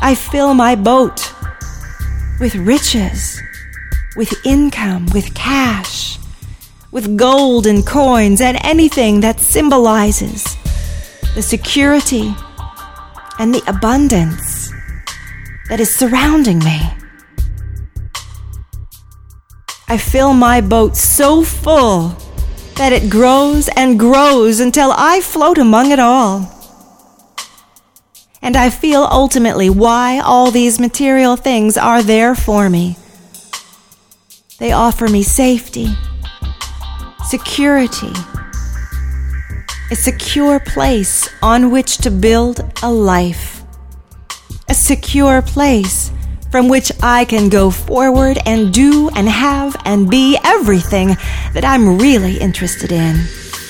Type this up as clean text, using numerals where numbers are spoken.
I fill my boat with riches, with income, with cash, with gold and coins and anything that symbolizes the security and the abundance that is surrounding me. I fill my boat so full that it grows and grows until I float among it all. And I feel ultimately why all these material things are there for me. They offer me safety, security, a secure place on which to build a life, a secure place from which I can go forward and do and have and be everything that I'm really interested in.